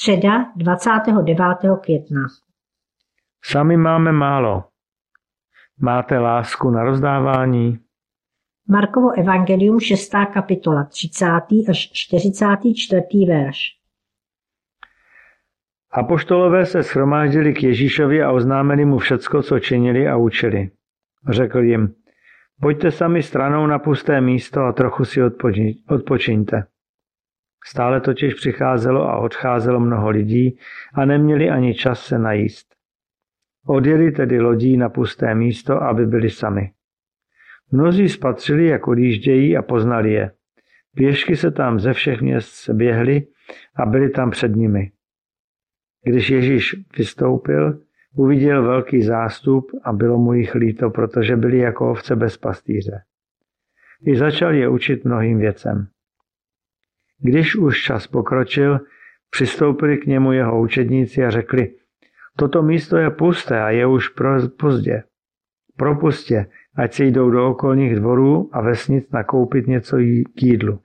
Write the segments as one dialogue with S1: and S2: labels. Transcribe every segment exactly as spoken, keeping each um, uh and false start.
S1: Středa dvacátého devátého května.
S2: Sami máme málo. Máte lásku na rozdávání?
S1: Markovo evangelium šestá kapitola třicátý až čtyřicátý čtvrtý verš.
S2: Apoštolové se shromáždili k Ježíšovi a oznámili mu všecko, co činili a učili. Řekl jim, pojďte sami stranou na pusté místo a trochu si odpočiňte. Stále totiž přicházelo a odcházelo mnoho lidí a neměli ani čas se najíst. Odjeli tedy lodí na pusté místo, aby byli sami. Mnozí spatřili, jak odjíždějí a poznali je. Pěšky se tam ze všech měst běhli a byli tam před nimi. Když Ježíš vystoupil, uviděl velký zástup a bylo mu jich líto, protože byli jako ovce bez pastýře. I začal je učit mnohým věcem. Když už čas pokročil, přistoupili k němu jeho učedníci a řekli, toto místo je pusté a je už pozdě. Propustě, ať si jdou do okolních dvorů a vesnic nakoupit něco k jídlu.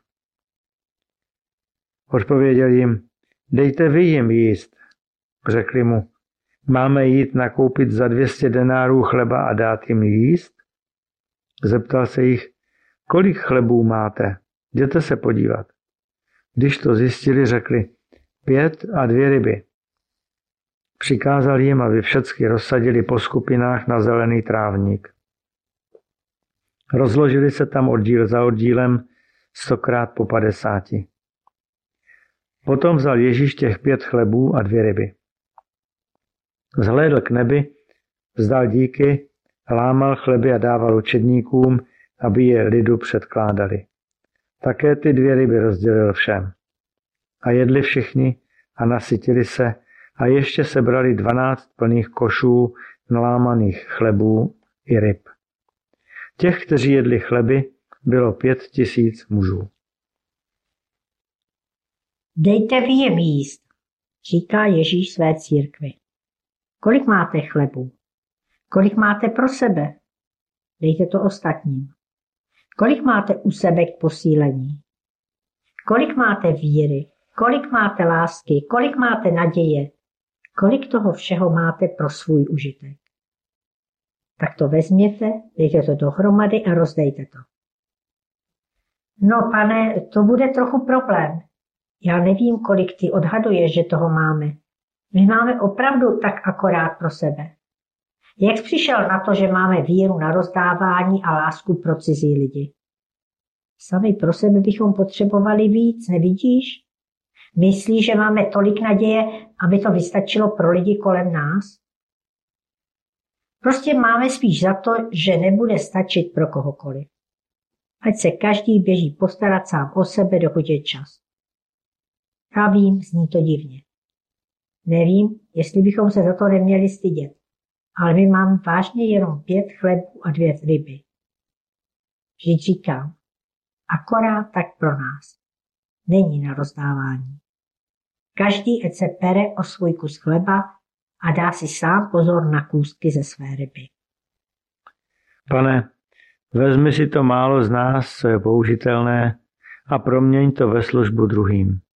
S2: Odpověděl jim, dejte vy jim jíst. Řekli mu, máme jít nakoupit za dvě stě denárů chleba a dát jim jíst? Zeptal se jich, kolik chlebů máte? Jděte se podívat. Když to zjistili, řekli, pět a dvě ryby. Přikázal jim, aby všecky rozsadili po skupinách na zelený trávník. Rozložili se tam oddíl za oddílem, stokrát po padesáti. Potom vzal Ježíš těch pět chlebů a dvě ryby. Vzhlédl k nebi, vzdal díky, lámal chleby a dával učedníkům, aby je lidu předkládali. Také ty dvě ryby rozdělil všem. A jedli všichni a nasytili se a ještě sebrali dvanáct plných košů nalámaných chlebů i ryb. Těch, kteří jedli chleby, bylo pět tisíc mužů.
S1: Dejte vy jim jíst, říká Ježíš své církvi. Kolik máte chlebů? Kolik máte pro sebe? Dejte to ostatním. Kolik máte u sebe k posílení? Kolik máte víry? Kolik máte lásky? Kolik máte naděje? Kolik toho všeho máte pro svůj užitek? Tak to vezměte, dejte to dohromady a rozdejte to. No, pane, to bude trochu problém. Já nevím, kolik ty odhaduješ, že toho máme. My máme opravdu tak akorát pro sebe. Jak jsi přišel na to, že máme víru na rozdávání a lásku pro cizí lidi? Sami pro sebe bychom potřebovali víc, nevidíš? Myslíš, že máme tolik naděje, aby to vystačilo pro lidi kolem nás? Prostě máme spíš za to, že nebude stačit pro kohokoliv. Ať se každý běží postarat sám o sebe, dokud je čas. Já vím, zní to divně. Nevím, jestli bychom se za to neměli stydět, ale my máme vážně jenom pět chlebů a dvě ryby. Vždyť říkám, akorát tak pro nás. Není na rozdávání. Každý ať se pere o svůj kus chleba a dá si sám pozor na kůstky ze své ryby.
S2: Pane, vezmi si to málo z nás, co je použitelné, a proměň to ve službu druhým.